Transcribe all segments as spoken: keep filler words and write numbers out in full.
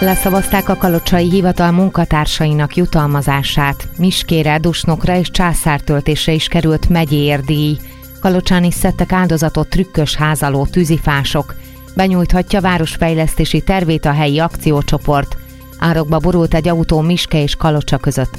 Leszavazták a kalocsai hivatal munkatársainak jutalmazását. Miskére, Dusnokra és Császártöltésre is került megyérdíj. Kalocsán is szedtek áldozatot trükkös házaló tűzifások. Benyújthatja városfejlesztési tervét a helyi akciócsoport. Árokba borult egy autó Miske és Kalocsa között.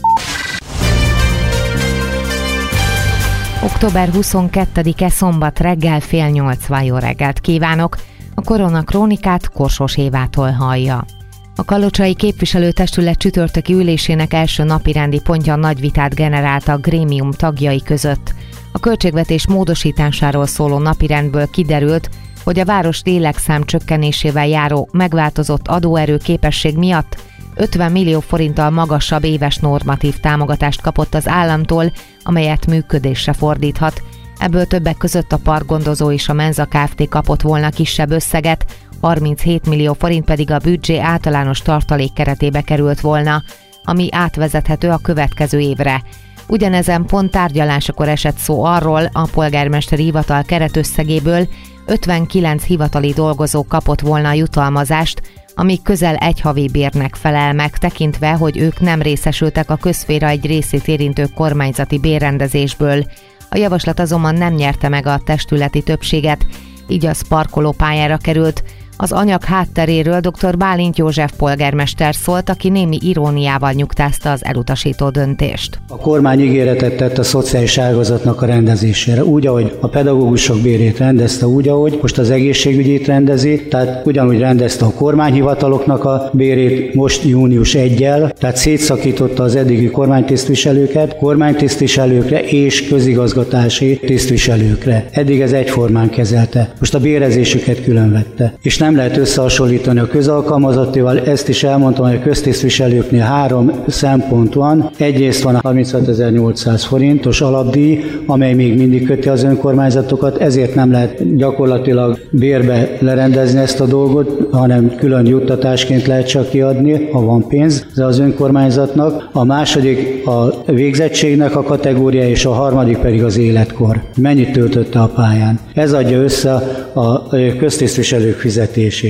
október huszonkettedike szombat reggel fél nyolcvan. Jó reggelt kívánok! A Korona Krónikát Korsós Évától hallja. A kalocsai képviselőtestület csütörtöki ülésének első napirendi pontja nagy vitát generált a grémium tagjai között. A költségvetés módosításáról szóló napirendből kiderült, hogy a város lélekszám csökkenésével járó megváltozott adóerő képesség miatt ötven millió forinttal magasabb éves normatív támogatást kapott az államtól, amelyet működésre fordíthat. Ebből többek között a parkgondozó és a Menza Kft. Kapott volna kisebb összeget, harminchét millió forint pedig a büdzsé általános tartalék keretébe került volna, ami átvezethető a következő évre. Ugyanezen pont tárgyalásakor esett szó arról, a polgármesteri hivatal keretösszegéből ötvenkilenc hivatali dolgozó kapott volna a jutalmazást, ami közel egy havi bérnek felel meg, tekintve, hogy ők nem részesültek a közszféra egy részét érintő kormányzati bérrendezésből. A javaslat azonban nem nyerte meg a testületi többséget, így az parkolópályára került. Az anyag hátteréről dr. Bálint József polgármester szólt, aki némi iróniával nyugtázta az elutasító döntést. A kormány ígéretet tett a szociális ágazatnak a rendezésére, úgy, ahogy a pedagógusok bérét rendezte, úgy, ahogy most az egészségügyét rendezi, tehát ugyanúgy rendezte a kormányhivataloknak a bérét most június elsejével, tehát szétszakította az eddigi kormánytisztviselőket, kormánytisztviselőkre és közigazgatási tisztviselőkre. Eddig ez egyformán kezelte, most a bérezésüket különvette. És nem lehet összehasonlítani a közalkalmazottival, ezt is elmondtam, hogy a köztisztviselőknél három szempont van. Egyrészt van a harminchatezer-nyolcszáz forintos alapdíj, amely még mindig köti az önkormányzatokat, ezért nem lehet gyakorlatilag bérbe lerendezni ezt a dolgot, hanem külön juttatásként lehet csak kiadni, ha van pénz az önkormányzatnak. A második a végzettségnek a kategória, és a harmadik pedig az életkor. Mennyit töltötte a pályán. Ez adja össze a köztisztviselők fizetését.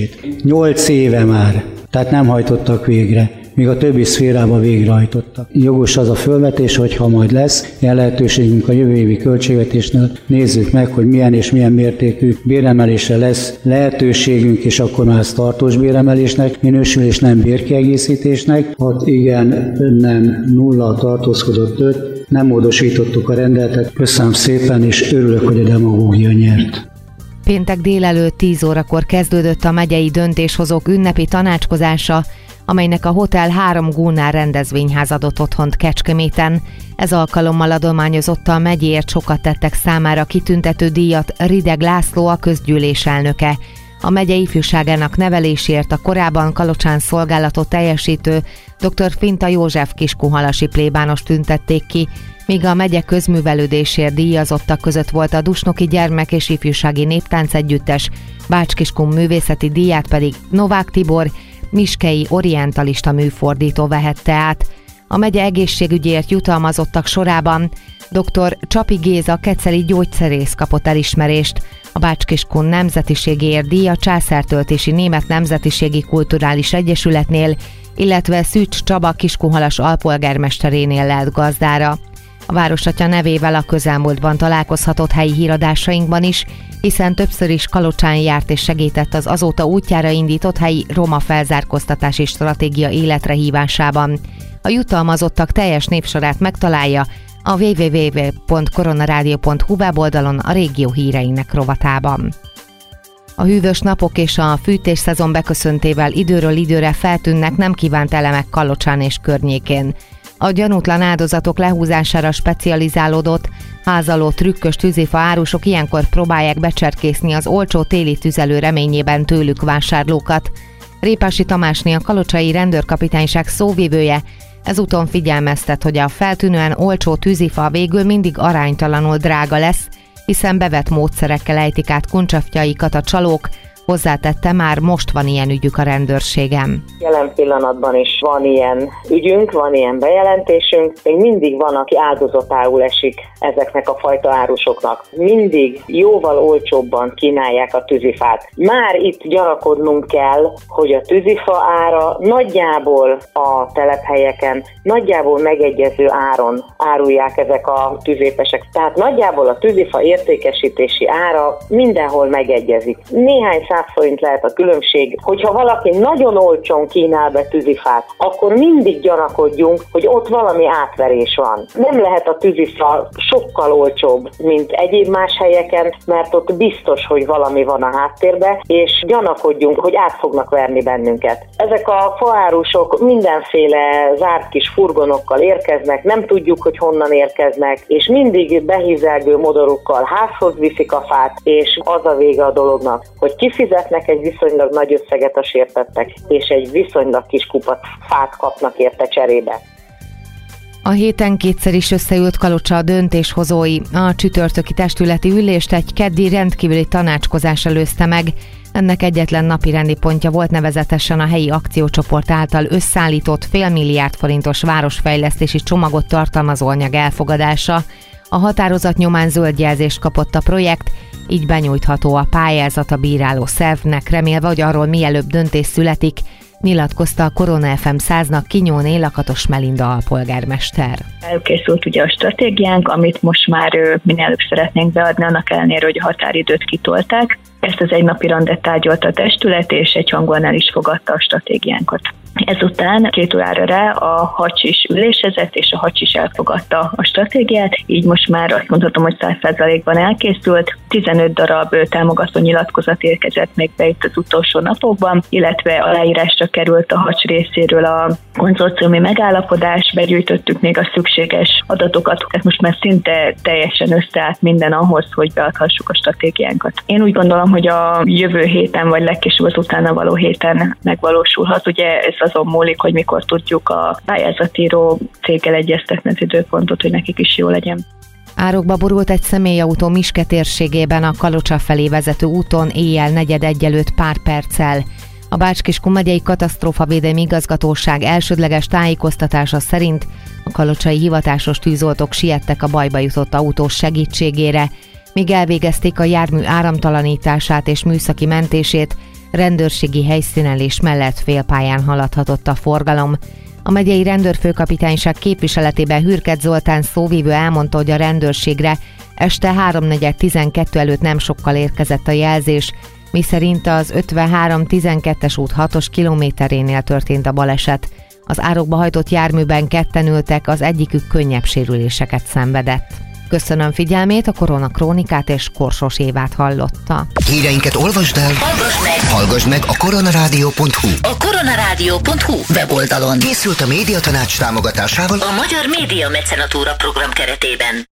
Nyolc éve már, tehát nem hajtottak végre, míg a többi szférában végrehajtottak. Jogos az a fölvetés, hogy ha majd lesz ilyen lehetőségünk a jövő évi költségvetésnél, nézzük meg, hogy milyen és milyen mértékű béremelésre lesz lehetőségünk, és akkor már ez tartós béremelésnek minősül, és nem bérkiegészítésnek. Ott igen, nem, nulla tartózkodott öt, nem módosítottuk a rendeletet. Köszönöm szépen, és örülök, hogy a demagógia nyert. Péntek délelőtt tíz órakor kezdődött a megyei döntéshozók ünnepi tanácskozása, amelynek a Hotel három Gúnál rendezvényház adott otthont Kecskeméten. Ez alkalommal adományozotta a megyéért sokat tettek számára kitüntető díjat Rideg László, a közgyűlés elnöke. A megye ifjúságának nevelésért a korábban Kalocsán szolgálatot teljesítő dr. Finta József kiskunhalasi plébános tüntették ki, míg a megye közművelődésért díjazottak között volt a Dusnoki Gyermek és Ifjúsági Néptánc Együttes, Bács-Kiskun művészeti díját pedig Novák Tibor, miskei orientalista műfordító vehette át. A megye egészségügyért jutalmazottak sorában dr. Csapi Géza, keceli gyógyszerész kapott elismerést, a Bács-Kiskun nemzetiségéért díj a Császártöltési Német Nemzetiségi Kulturális Egyesületnél, illetve Szűcs Csaba kiskunhalas alpolgármesterénél lelt gazdára. A városatya nevével a közelmúltban találkozhatott helyi híradásainkban is, hiszen többször is Kalocsán járt és segített az azóta útjára indított helyi roma felzárkóztatási stratégia életre hívásában. A jutalmazottak teljes népsorát megtalálja a double-u double-u double-u pont koronaradio pont hu weboldalon a régió híreinek rovatában. A hűvös napok és a fűtés szezon beköszöntével időről időre feltűnnek nem kívánt elemek Kalocsán és környékén. A gyanútlan áldozatok lehúzására specializálódott, házaló trükkös tűzifa árusok ilyenkor próbálják becserkészni az olcsó téli tüzelő reményében tőlük vásárlókat. Répási Tamásné, a kalocsai rendőrkapitányság szóvivője ezúton figyelmeztet, hogy a feltűnően olcsó tűzifa végül mindig aránytalanul drága lesz, hiszen bevett módszerekkel ejtik át kuncsafjaikat a csalók, Hozzátette, már most van ilyen ügyük a rendőrségem. Jelen pillanatban is van ilyen ügyünk, van ilyen bejelentésünk, még mindig van, aki áldozatául esik ezeknek a fajta árusoknak. Mindig jóval olcsóbban kínálják a tűzifát. Már itt gyanakodnunk kell, hogy a tűzifa ára nagyjából a telephelyeken, nagyjából megegyező áron árulják ezek a tüzépesek. Tehát nagyjából a tűzifa értékesítési ára mindenhol megegyezik. Néhány száz forint lehet a különbség. Hogyha valaki nagyon olcsón kínál be tűzifát, akkor mindig gyanakodjunk, hogy ott valami átverés van. Nem lehet a tűzifa sokkal olcsóbb, mint egyéb más helyeken, mert ott biztos, hogy valami van a háttérben, és gyanakodjunk, hogy át fognak verni bennünket. Ezek a faárusok mindenféle zárt kis furgonokkal érkeznek, nem tudjuk, hogy honnan érkeznek, és mindig behízelgő modorukkal házhoz viszik a fát, és az a vége a dolognak, hogy kifizetnek egy viszonylag nagy összeget a sértettek, és egy viszonylag kis kupac fát kapnak érte cserébe. A héten kétszer is összeült Kalocsa a döntéshozói. A csütörtöki testületi ülést egy keddi rendkívüli tanácskozás előzte meg. Ennek egyetlen napirendi pontja volt nevezetesen a helyi akciócsoport által összeállított fél milliárd forintos városfejlesztési csomagot tartalmazó anyag elfogadása. A határozat nyomán zöld jelzést kapott a projekt, így benyújtható a pályázat a bíráló szervnek, remélve, hogy arról mielőbb döntés születik, nyilatkozta a Korona ef em száznak Kinyóné Lakatos Melinda alpolgármester. Elkészült ugye a stratégiánk, amit most már minél előbb szeretnénk beadni, annak ellenére, hogy a határidőt kitolták. Ezt az egy napi rendet tárgyalta a testület, és egyhangúan el is fogadta a stratégiánkat. Ezután két órára rá a hacs is ülésezett, és a hacs is elfogadta a stratégiát, így most már azt mondhatom, hogy száz százalékban elkészült. tizenöt darab támogató nyilatkozat érkezett még be itt az utolsó napokban, illetve aláírásra került a hacs részéről a konzorciumi megállapodás, begyűjtöttük még a szükséges adatokat, ez most már szinte teljesen összeállt minden ahhoz, hogy beadhassuk a stratégiánkat. Én úgy gondolom, hogy a jövő héten, vagy legkésőbb az utána való héten megvalósulhat. Ugye ez azon múlik, hogy mikor tudjuk a pályázatíró céggel egyeztetni az időpontot, hogy nekik is jó legyen. Árokba borult egy személyautó Miske térségében a Kalocsa felé vezető úton éjjel negyed egy előtt pár perccel. A Bács-Kiskun megyei katasztrófavédelmi igazgatóság elsődleges tájékoztatása szerint a kalocsai hivatásos tűzoltók siettek a bajba jutott autós segítségére, míg elvégezték a jármű áramtalanítását és műszaki mentését, rendőrségi helyszínelés mellett félpályán haladhatott a forgalom. A megyei rendőrfőkapitányság képviseletében Hürket Zoltán szóvívő elmondta, hogy a rendőrségre este háromnegyed tizenkettő előtt nem sokkal érkezett a jelzés, miszerint az ötvenhárom tizenkettes út hatos kilométerénél történt a baleset. Az árokba hajtott járműben ketten ültek, az egyikük könnyebb sérüléseket szenvedett. Köszönöm figyelmét, a Korona Krónikát és Korsos Évát hallotta. Híreinket olvasd el, hallgass meg, hallgass meg a koronarádió pont hu. A koronarádió pont hu weboldalon Készült a Médiatanács támogatásával a Magyar Média Mecenatúra program keretében.